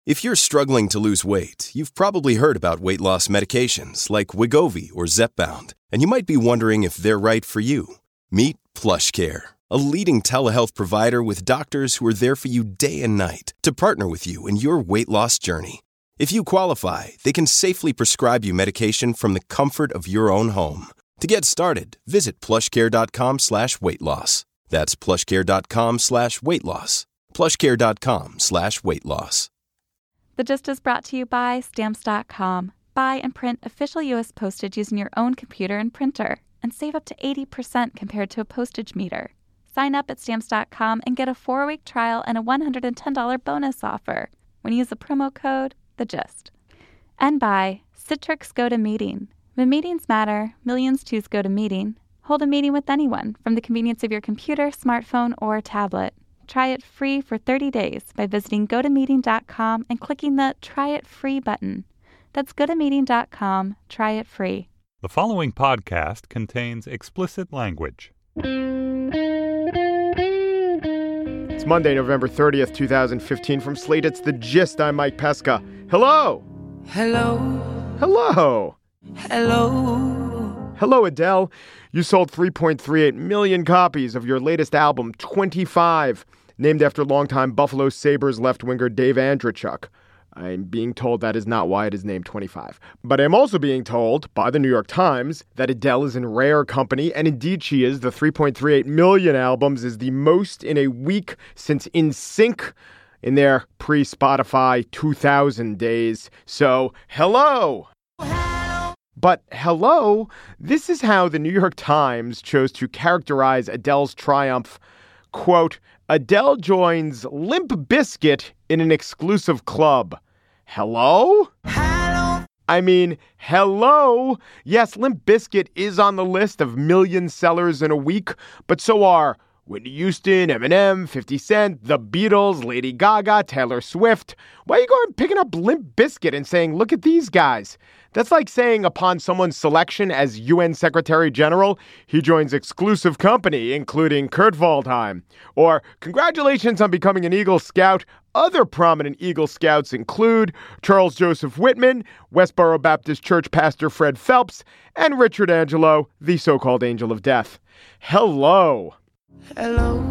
If you're struggling to lose weight, you've probably heard about weight loss medications like Wegovy or Zepbound, and you might be wondering if they're right for you. Meet PlushCare, a leading telehealth provider with doctors who are there for you day and night to partner with you in your weight loss journey. If you qualify, they can safely prescribe you medication from the comfort of your own home. To get started, visit plushcare.com/weightloss. That's plushcare.com/weightloss. plushcare.com/weightloss. The Gist is brought to you by Stamps.com. Buy and print official U.S. postage using your own computer and printer, and save up to 80% compared to a postage meter. Sign up at Stamps.com and get a 4-week trial and a $110 bonus offer when you use the promo code THEGIST. And by Citrix GoToMeeting. When meetings matter, millions choose GoToMeeting. Hold a meeting with anyone from the convenience of your computer, smartphone, or tablet. Try it free for 30 days by visiting GoToMeeting.com and clicking the Try It Free button. That's GoToMeeting.com. Try it free. The following podcast contains explicit language. It's Monday, November 30th, 2015. From Slate, it's The Gist. I'm Mike Pesca. Hello. Hello. Hello. Hello. Hello, Adele. You sold 3.38 million copies of your latest album, 25, named after longtime Buffalo Sabres left-winger Dave Andreychuk. I'm being told that is not why it is named 25. But I'm also being told by the New York Times that Adele is in rare company, and indeed she is. The 3.38 million albums is the most in a week since NSYNC in their pre-Spotify 2000 days. So, hello! But hello, this is how the New York Times chose to characterize Adele's triumph. Quote, Adele joins Limp Bizkit in an exclusive club. Hello? Hello. I mean, hello? Yes, Limp Bizkit is on the list of million sellers in a week, but so are Whitney Houston, Eminem, 50 Cent, The Beatles, Lady Gaga, Taylor Swift. Why are you going picking up Limp Bizkit and saying, look at these guys? That's like saying upon someone's selection as UN Secretary General, he joins exclusive company, including Kurt Waldheim. Or, congratulations on becoming an Eagle Scout. Other prominent Eagle Scouts include Charles Joseph Whitman, Westboro Baptist Church pastor Fred Phelps, and Richard Angelo, the so-called Angel of Death. Hello. Hello.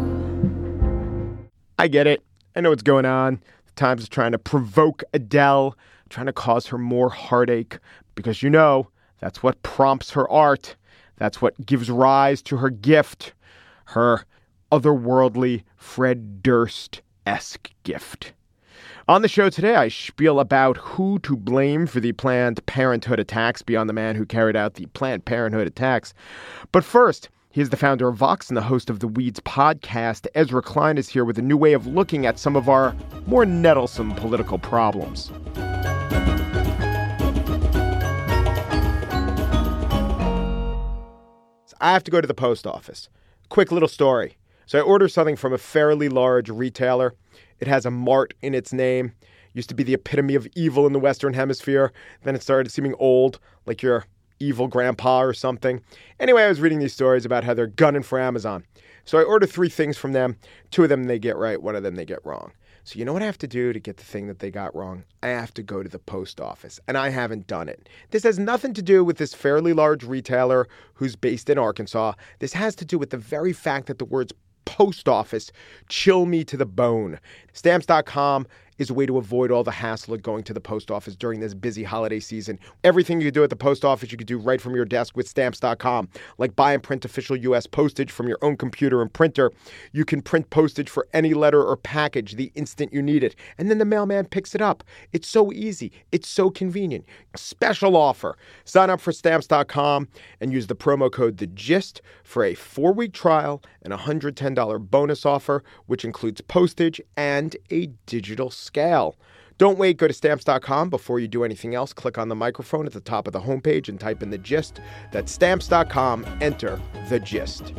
I get it. I know what's going on. The Times is trying to provoke Adele, trying to cause her more heartache, because you know, that's what prompts her art. That's what gives rise to her gift, her otherworldly Fred Durst-esque gift. On the show today, I spiel about who to blame for the Planned Parenthood attacks beyond the man who carried out the Planned Parenthood attacks. But first, he is the founder of Vox and the host of the Weeds podcast. Ezra Klein is here with a new way of looking at some of our more nettlesome political problems. I have to go to the post office. Quick little story. So I order something from a fairly large retailer. It has a Mart in its name. Used to be the epitome of evil in the Western Hemisphere. Then it started seeming old, like your evil grandpa or something. Anyway, I was reading these stories about how they're gunning for Amazon. So I order 3 things from them. 2 of them they get right, 1 of them they get wrong. So you know what I have to do to get the thing that they got wrong? I have to go to the post office, and I haven't done it. This has nothing to do with this fairly large retailer who's based in Arkansas. This has to do with the very fact that the words post office chill me to the bone. Stamps.com is a way to avoid all the hassle of going to the post office during this busy holiday season. Everything you can do at the post office, you can do right from your desk with Stamps.com, like buy and print official U.S. postage from your own computer and printer. You can print postage for any letter or package the instant you need it, and then the mailman picks it up. It's so easy. It's so convenient. Special offer. Sign up for Stamps.com and use the promo code THEGIST for a 4-week trial and a $110 bonus offer, which includes postage and a digital scale. Don't wait. Go to Stamps.com before you do anything else. Click on the microphone at the top of the homepage and type in The Gist. That's Stamps.com. Enter The Gist.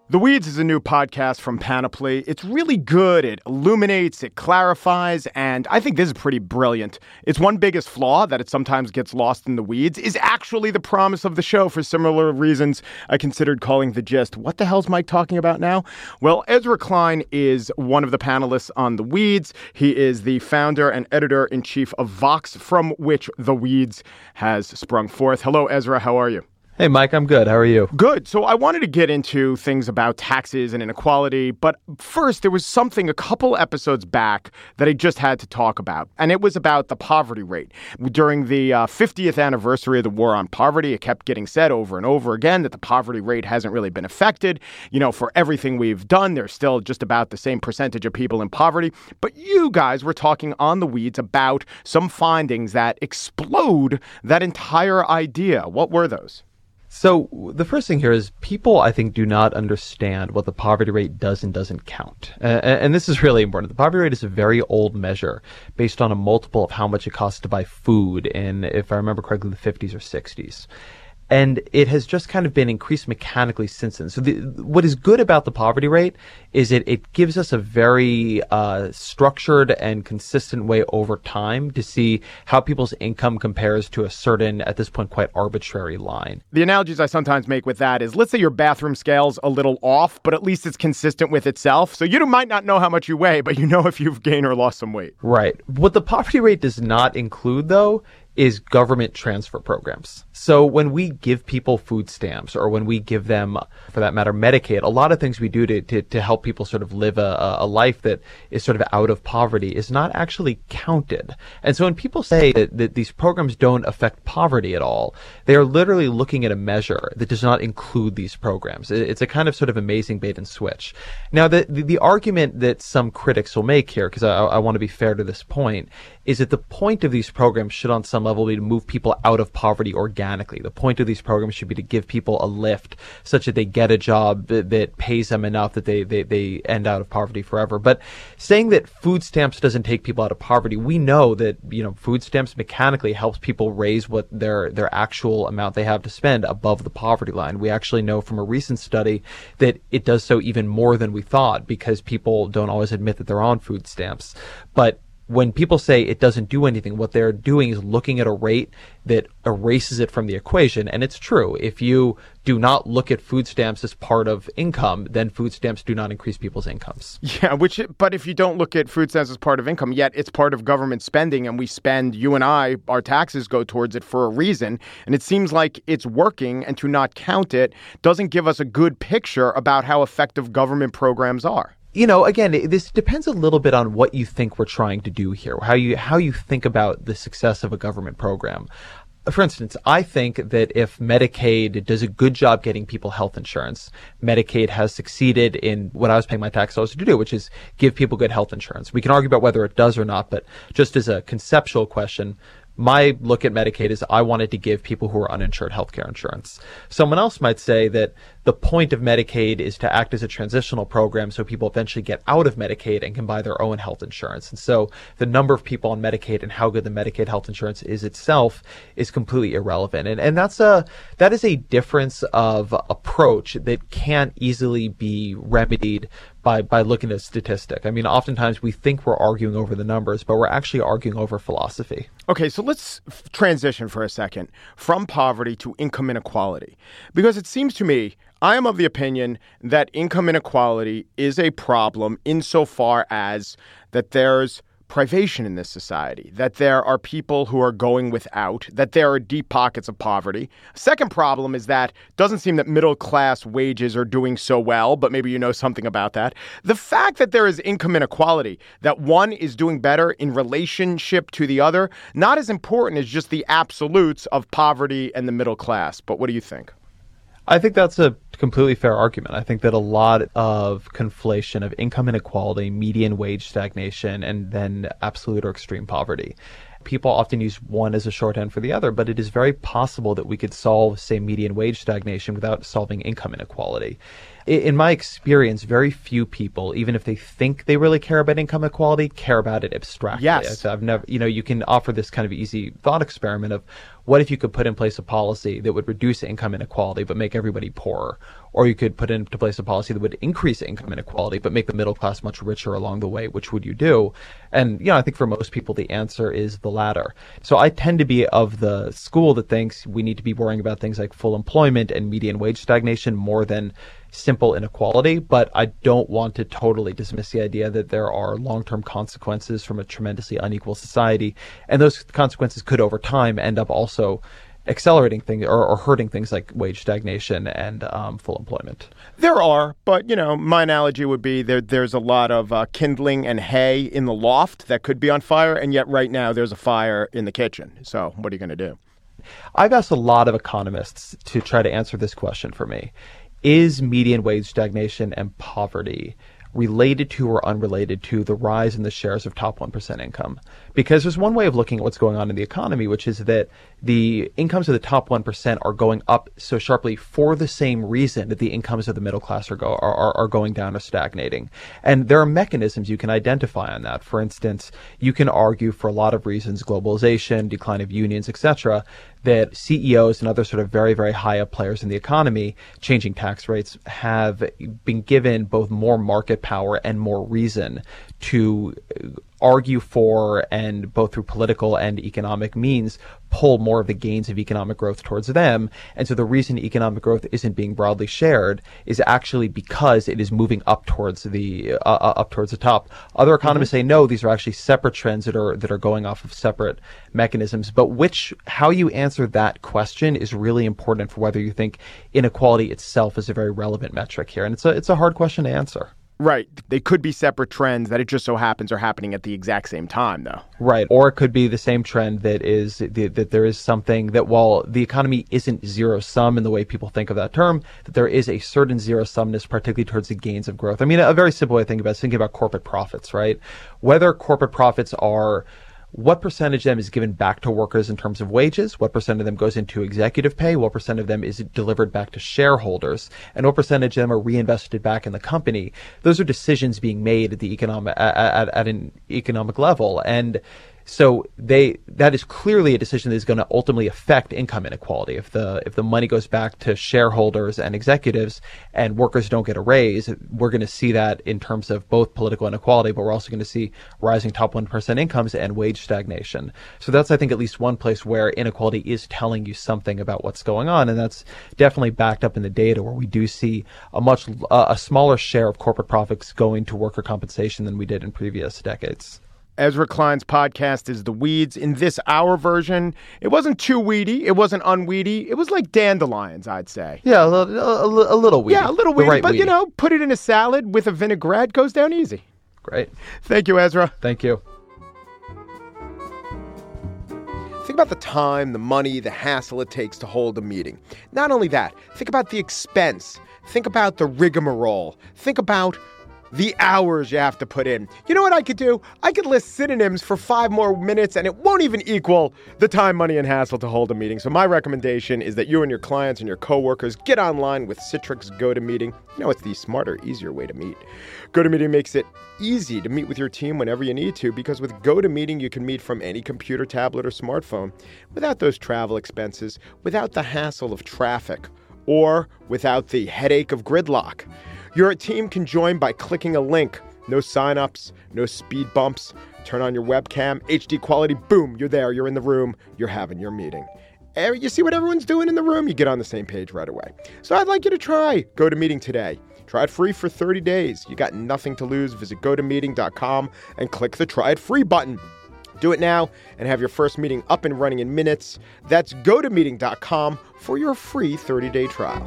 The Weeds is a new podcast from Panoply. It's really good. It illuminates, it clarifies, and I think this is pretty brilliant. Its one biggest flaw, that it sometimes gets lost in the weeds, is actually the promise of the show. For similar reasons, I considered calling The Gist. What the hell's Mike talking about now? Well, Ezra Klein is one of the panelists on The Weeds. He is the founder and editor-in-chief of Vox, from which The Weeds has sprung forth. Hello, Ezra. How are you? Hey, Mike, I'm good. How are you? Good. So I wanted to get into things about taxes and inequality. But first, there was something a couple episodes back that I just had to talk about. And it was about the poverty rate. During the 50th anniversary of the war on poverty, it kept getting said over and over again that the poverty rate hasn't really been affected. You know, for everything we've done, there's still just about the same percentage of people in poverty. But you guys were talking on The Weeds about some findings that explode that entire idea. What were those? So the first thing here is people, I think, do not understand what the poverty rate does and doesn't count. And this is really important. The poverty rate is a very old measure based on a multiple of how much it costs to buy food in, if I remember correctly, the 50s or 60s. And it has just kind of been increased mechanically since then. So what is good about the poverty rate is it gives us a very structured and consistent way over time to see how people's income compares to a certain, at this point, quite arbitrary line. The analogies I sometimes make with that is, let's say your bathroom scale's a little off, but at least it's consistent with itself. So you might not know how much you weigh, but you know if you've gained or lost some weight. Right. What the poverty rate does not include, though, is government transfer programs. So when we give people food stamps, or when we give them, for that matter, Medicaid, a lot of things we do to help people sort of live a life that is sort of out of poverty is not actually counted. And so when people say that these programs don't affect poverty at all, they are literally looking at a measure that does not include these programs. It's a kind of sort of amazing bait and switch. Now, the argument that some critics will make here, because I want to be fair to this point, is that the point of these programs should on some level be to move people out of poverty organically. The point of these programs should be to give people a lift such that they get a job that pays them enough that they end out of poverty forever. But saying that food stamps doesn't take people out of poverty, we know that, you know, food stamps mechanically helps people raise what their actual amount they have to spend above the poverty line. We actually know from a recent study that it does so even more than we thought, because people don't always admit that they're on food stamps. But when people say it doesn't do anything, what they're doing is looking at a rate that erases it from the equation. And it's true. If you do not look at food stamps as part of income, then food stamps do not increase people's incomes. Yeah, but if you don't look at food stamps as part of income, yet it's part of government spending, and we spend, you and I, our taxes go towards it for a reason. And it seems like it's working, and to not count it doesn't give us a good picture about how effective government programs are. You know, again, this depends a little bit on what you think we're trying to do here, how you think about the success of a government program. For instance, I think that if Medicaid does a good job getting people health insurance, Medicaid has succeeded in what I was paying my tax dollars to do, which is give people good health insurance. We can argue about whether it does or not, but just as a conceptual question, my look at Medicaid is I wanted to give people who are uninsured healthcare insurance. Someone else might say that the point of Medicaid is to act as a transitional program so people eventually get out of Medicaid and can buy their own health insurance. And so the number of people on Medicaid and how good the Medicaid health insurance is itself is completely irrelevant. And that is a difference of approach that can't easily be remedied by looking at a statistic. I mean, oftentimes we think we're arguing over the numbers, but we're actually arguing over philosophy. Okay, so let's transition for a second from poverty to income inequality. Because it seems to me, I am of the opinion that income inequality is a problem insofar as that there's privation in this society, that there are people who are going without, that there are deep pockets of poverty. Second problem is that it doesn't seem that middle class wages are doing so well, but maybe you know something about that. The fact that there is income inequality, that one is doing better in relationship to the other, not as important as just the absolutes of poverty and the middle class. But what do you think? I think that's a completely fair argument. I think that a lot of conflation of income inequality, median wage stagnation, and then absolute or extreme poverty. People often use one as a shorthand for the other, but it is very possible that we could solve, say, median wage stagnation without solving income inequality. in my experience, very few people, even if they think they really care about income equality, care about it abstractly. Yes. I've never, you can offer this kind of easy thought experiment of what if you could put in place a policy that would reduce income inequality but make everybody poorer? Or you could put into place a policy that would increase income inequality but make the middle class much richer along the way. Which would you do? And, I think for most people, the answer is the latter. So I tend to be of the school that thinks we need to be worrying about things like full employment and median wage stagnation more than simple inequality, but I don't want to totally dismiss the idea that there are long-term consequences from a tremendously unequal society, and those consequences could over time end up also accelerating things or hurting things like wage stagnation and full employment. There are, but, my analogy would be there's a lot of kindling and hay in the loft that could be on fire, and yet right now there's a fire in the kitchen. So what are you going to do? I've asked a lot of economists to try to answer this question for me. Is median wage stagnation and poverty related to or unrelated to the rise in the shares of top 1% income? Because there's one way of looking at what's going on in the economy, which is that the incomes of the top 1% are going up so sharply for the same reason that the incomes of the middle class are going down or stagnating. And there are mechanisms you can identify on that. For instance, you can argue for a lot of reasons, globalization, decline of unions, etc., that CEOs and other sort of very, very high up players in the economy, changing tax rates, have been given both more market power and more reason to argue for, and both through political and economic means, pull more of the gains of economic growth towards them. And so the reason economic growth isn't being broadly shared is actually because it is moving up towards the top. Other economists say no, these are actually separate trends that are going off of separate mechanisms. But how you answer that question is really important for whether you think inequality itself is a very relevant metric here. And it's a hard question to answer. Right. They could be separate trends that it just so happens are happening at the exact same time, though. Right. Or it could be the same trend that there is something that, while the economy isn't zero sum in the way people think of that term, that there is a certain zero sumness, particularly towards the gains of growth. I mean, a very simple way to think about it is thinking about corporate profits, right? Whether corporate profits are, what percentage of them is given back to workers in terms of wages? What percent of them goes into executive pay? What percent of them is delivered back to shareholders? And what percentage of them are reinvested back in the company? Those are decisions being made at an economic level. And so that is clearly a decision that is going to ultimately affect income inequality. If the money goes back to shareholders and executives and workers don't get a raise, we're going to see that in terms of both political inequality, but we're also going to see rising top 1% incomes and wage stagnation. So that's, I think, at least one place where inequality is telling you something about what's going on, and that's definitely backed up in the data, where we do see a smaller share of corporate profits going to worker compensation than we did in previous decades. Ezra Klein's podcast is The Weeds. In this hour version, it wasn't too weedy. It wasn't unweedy. It was like dandelions, I'd say. Yeah, a little weedy. Yeah, a little weedy. Right but, weedy. Put it in a salad with a vinaigrette, goes down easy. Great. Thank you, Ezra. Thank you. Think about the time, the money, the hassle it takes to hold a meeting. Not only that, think about the expense. Think about the rigmarole. Think about the hours you have to put in. You know what I could do? I could list synonyms for 5 more minutes, and it won't even equal the time, money, and hassle to hold a meeting. So my recommendation is that you and your clients and your coworkers get online with Citrix GoToMeeting. It's the smarter, easier way to meet. GoToMeeting makes it easy to meet with your team whenever you need to, because with GoToMeeting, you can meet from any computer, tablet, or smartphone without those travel expenses, without the hassle of traffic, or without the headache of gridlock. Your team can join by clicking a link. No signups, no speed bumps. Turn on your webcam, HD quality, boom, you're there, you're in the room, you're having your meeting. You see what everyone's doing in the room, you get on the same page right away. So I'd like you to try GoToMeeting today. Try it free for 30 days. You got nothing to lose. Visit GoToMeeting.com and click the Try It Free button. Do it now and have your first meeting up and running in minutes. That's GoToMeeting.com for your free 30-day trial.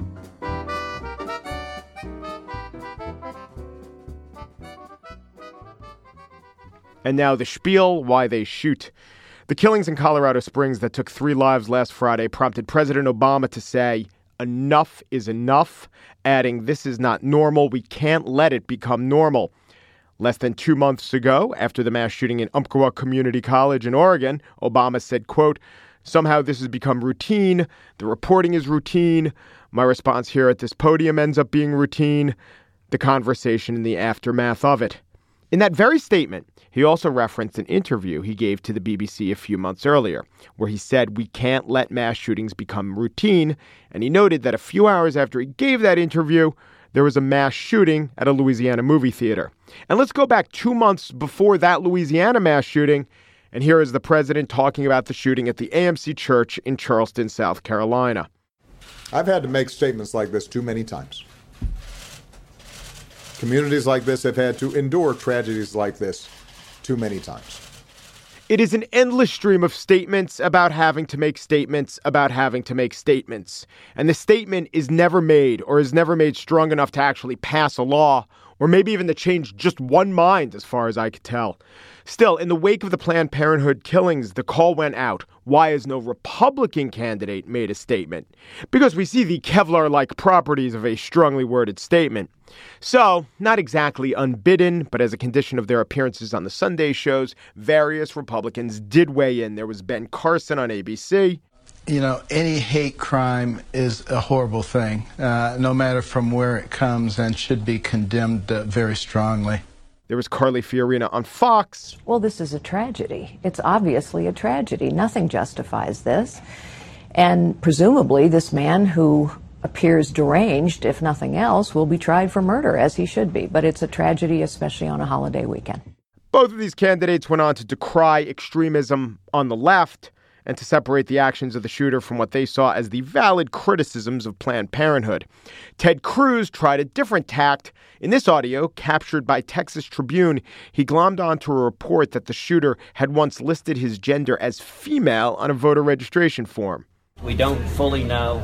And now the spiel, why they shoot. The killings in Colorado Springs that took 3 lives last Friday prompted President Obama to say, enough is enough, adding, this is not normal. We can't let it become normal. Less than 2 months ago, after the mass shooting in Umpqua Community College in Oregon, Obama said, quote, somehow this has become routine. The reporting is routine. My response here at this podium ends up being routine, the conversation in the aftermath of it. In that very statement, he also referenced an interview he gave to the BBC a few months earlier, where he said we can't let mass shootings become routine, and he noted that a few hours after he gave that interview, there was a mass shooting at a Louisiana movie theater. And let's go back 2 months before that Louisiana mass shooting, and here is the president talking about the shooting at the AMC Church in Charleston, South Carolina. I've had to make statements like this too many times. Communities like this have had to endure tragedies like this too many times. It is an endless stream of statements about having to make statements about having to make statements. And the statement is never made or is never made strong enough to actually pass a law or maybe even to change just one mind, as far as I could tell. Still, in the wake of the Planned Parenthood killings, the call went out. Why has no Republican candidate made a statement? Because we see the Kevlar-like properties of a strongly worded statement. So, not exactly unbidden, but as a condition of their appearances on the Sunday shows, various Republicans did weigh in. There was Ben Carson on ABC. You know, any hate crime is a horrible thing, no matter from where it comes, and should be condemned very strongly. There was Carly Fiorina on Fox. Well, this is a tragedy. It's obviously a tragedy. Nothing justifies this. And presumably this man who appears deranged, if nothing else, will be tried for murder, as he should be. But it's a tragedy, especially on a holiday weekend. Both of these candidates went on to decry extremism on the left and to separate the actions of the shooter from what they saw as the valid criticisms of Planned Parenthood. Ted Cruz tried a different tact. In this audio, captured by Texas Tribune, he glommed onto a report that the shooter had once listed his gender as female on a voter registration form. We don't fully know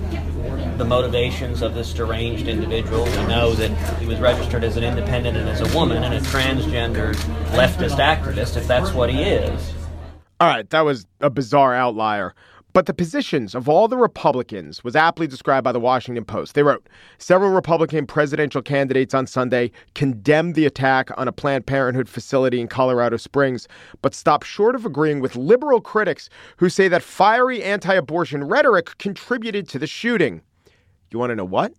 the motivations of this deranged individual. We know that he was registered as an independent and as a woman and a transgender leftist activist, if that's what he is. All right, that was a bizarre outlier. But the positions of all the Republicans was aptly described by the Washington Post. They wrote, several Republican presidential candidates on Sunday condemned the attack on a Planned Parenthood facility in Colorado Springs, but stopped short of agreeing with liberal critics who say that fiery anti-abortion rhetoric contributed to the shooting. You want to know what?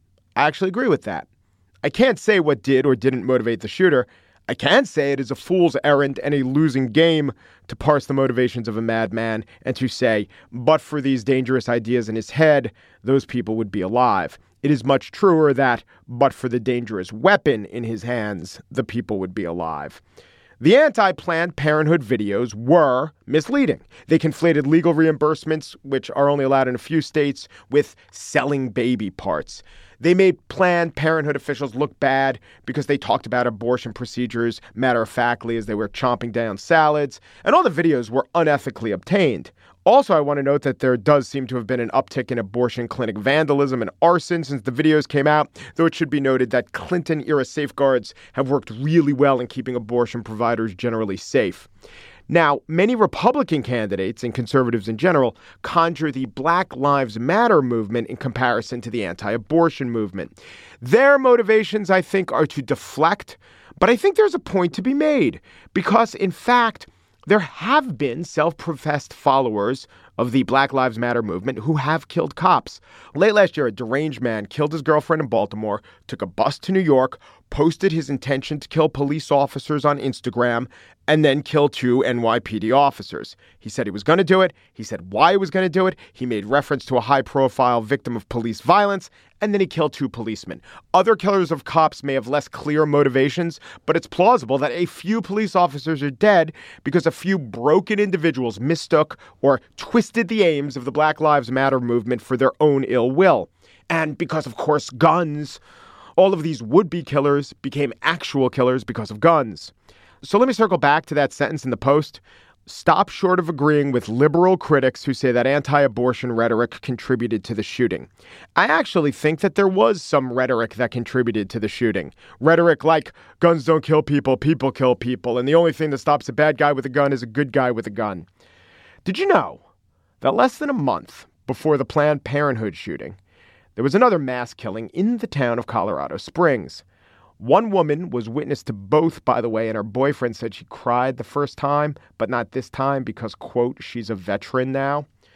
I actually agree with that. I can't say what did or didn't motivate the shooter. I can say it is a fool's errand and a losing game to parse the motivations of a madman and to say, but for these dangerous ideas in his head, those people would be alive. It is much truer that, but for the dangerous weapon in his hands, the people would be alive. The anti-Planned Parenthood videos were misleading. They conflated legal reimbursements, which are only allowed in a few states, with selling baby parts. They made Planned Parenthood officials look bad because they talked about abortion procedures matter-of-factly as they were chomping down salads, and all the videos were unethically obtained. Also, I want to note that there does seem to have been an uptick in abortion clinic vandalism and arson since the videos came out, though it should be noted that Clinton-era safeguards have worked really well in keeping abortion providers generally safe. Now, many Republican candidates and conservatives in general conjure the Black Lives Matter movement in comparison to the anti-abortion movement. Their motivations, I think, are to deflect, but I think there's a point to be made because, in fact, there have been self-professed followers of the Black Lives Matter movement who have killed cops. Late last year, a deranged man killed his girlfriend in Baltimore, took a bus to New York, posted his intention to kill police officers on Instagram, and then kill 2 NYPD officers. He said he was going to do it. He said why he was going to do it. He made reference to a high-profile victim of police violence, and then he killed 2 policemen. Other killers of cops may have less clear motivations, but it's plausible that a few police officers are dead because a few broken individuals mistook or twisted the aims of the Black Lives Matter movement for their own ill will. And because, of course, guns, all of these would-be killers became actual killers because of guns. So let me circle back to that sentence in the Post. Stop short of agreeing with liberal critics who say that anti-abortion rhetoric contributed to the shooting. I actually think that there was some rhetoric that contributed to the shooting. Rhetoric like, guns don't kill people, people kill people, and the only thing that stops a bad guy with a gun is a good guy with a gun. Did you know that less than a month before the Planned Parenthood shooting, there was another mass killing in the town of Colorado Springs? One woman was witness to both, by the way, and her boyfriend said she cried the first time, but not this time because, quote, she's a veteran now.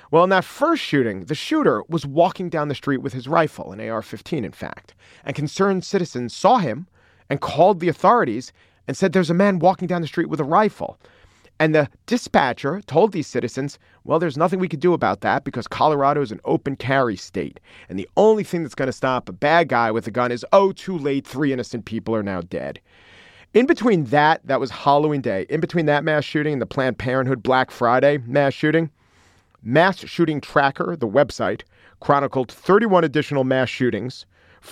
Well, in that first shooting, the shooter was walking down the street with his rifle, an AR-15 in fact, and concerned citizens saw him and called the authorities and said there's a man walking down the street with a rifle. And the dispatcher told these citizens, well, there's nothing we could do about that because Colorado is an open carry state. And the only thing that's going to stop a bad guy with a gun is, oh, too late, 3 innocent people are now dead. In between that was Halloween Day. In between that mass shooting and the Planned Parenthood Black Friday mass shooting, Mass Shooting Tracker, the website, chronicled 31 additional mass shootings,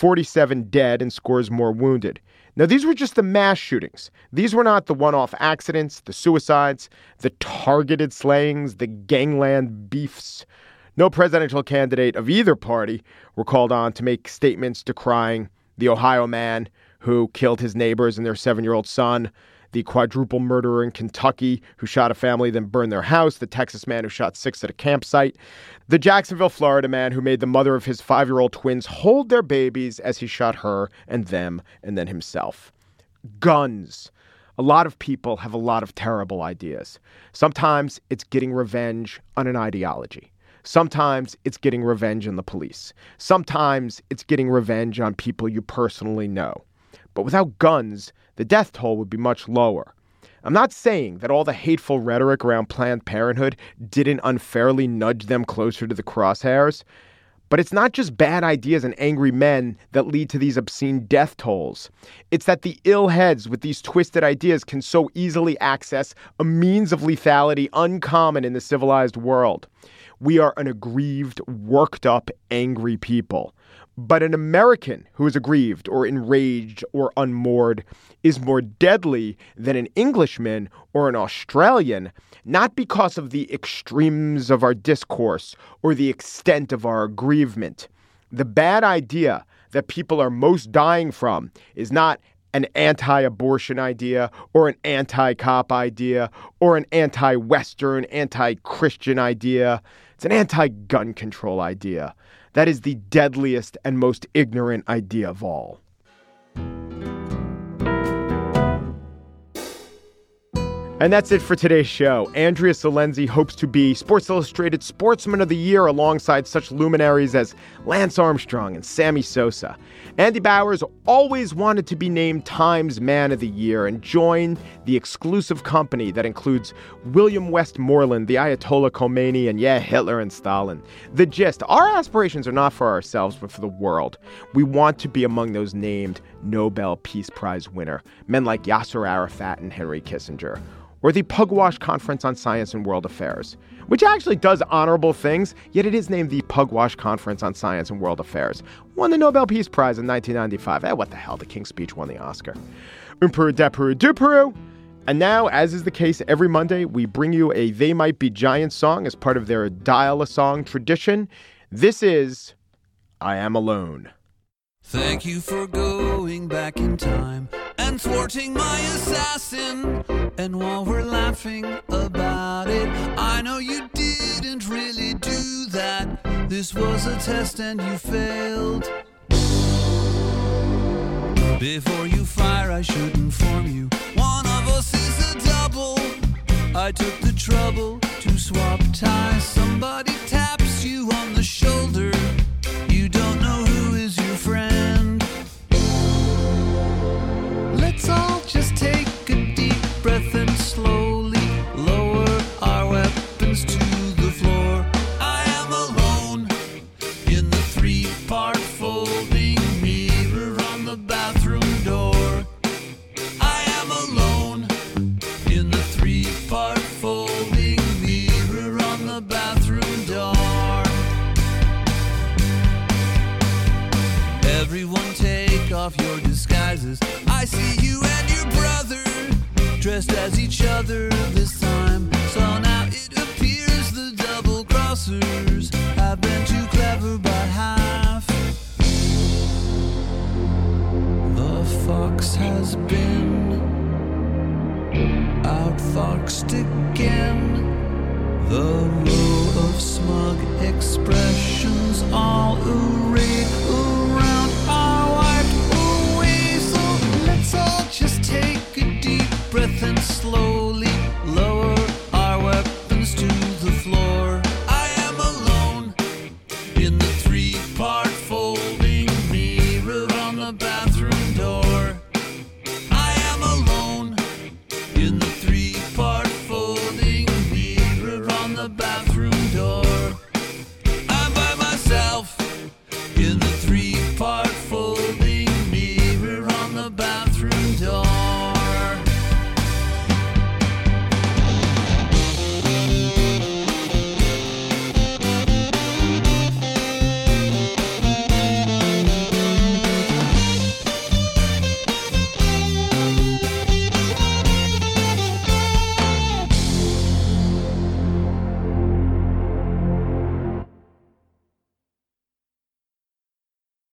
47 dead and scores more wounded. Now, these were just the mass shootings. These were not the one-off accidents, the suicides, the targeted slayings, the gangland beefs. No presidential candidate of either party were called on to make statements decrying the Ohio man who killed his neighbors and their 7-year-old son, the quadruple murderer in Kentucky who shot a family then burned their house, the Texas man who shot 6 at a campsite, the Jacksonville, Florida man who made the mother of his 5-year-old twins hold their babies as he shot her and them and then himself. Guns. A lot of people have a lot of terrible ideas. Sometimes it's getting revenge on an ideology. Sometimes it's getting revenge on the police. Sometimes it's getting revenge on people you personally know. But without guns, the death toll would be much lower. I'm not saying that all the hateful rhetoric around Planned Parenthood didn't unfairly nudge them closer to the crosshairs, but it's not just bad ideas and angry men that lead to these obscene death tolls. It's that the ill heads with these twisted ideas can so easily access a means of lethality uncommon in the civilized world. We are an aggrieved, worked up, angry people. But an American who is aggrieved or enraged or unmoored is more deadly than an Englishman or an Australian, not because of the extremes of our discourse or the extent of our aggrievement. The bad idea that people are most dying from is not an anti-abortion idea or an anti-cop idea or an anti-Western, anti-Christian idea. It's an anti-gun control idea. That is the deadliest and most ignorant idea of all. And that's it for today's show. Andrea Silenzi hopes to be Sports Illustrated Sportsman of the Year alongside such luminaries as Lance Armstrong and Sammy Sosa. Andy Bowers always wanted to be named Times Man of the Year and join the exclusive company that includes William Westmoreland, the Ayatollah Khomeini, and Hitler and Stalin. The gist, our aspirations are not for ourselves, but for the world. We want to be among those named Nobel Peace Prize winner, men like Yasser Arafat and Henry Kissinger. Or the Pugwash Conference on Science and World Affairs, which actually does honorable things, yet it is named the Pugwash Conference on Science and World Affairs. Won the Nobel Peace Prize in 1995. What the hell? The King's Speech won the Oscar. Peru, de Peru, du Peru. And now, as is the case every Monday, we bring you a They Might Be Giants song as part of their Dial-A-Song tradition. This is I Am Alone. Thank you for going back in time and thwarting my assassin. And while we're laughing about it, I know you didn't really do that. This was a test and you failed. Before you fire, I should inform you, one of us is a double. I took the trouble to swap ties. Somebody taps you on the shoulder. You don't know who is your friend. Let's all just take a deep breath and slowly lower our weapons to the floor. I am alone in the 3-part folding mirror on the bathroom door. I am alone in the 3-part folding mirror on the bathroom door. Everyone take off your disguises. I see you and your brother dressed as each other this time. So now it appears the double-crossers have been too clever by half. The fox has been outfoxed again. The row of smug expressions all arrayed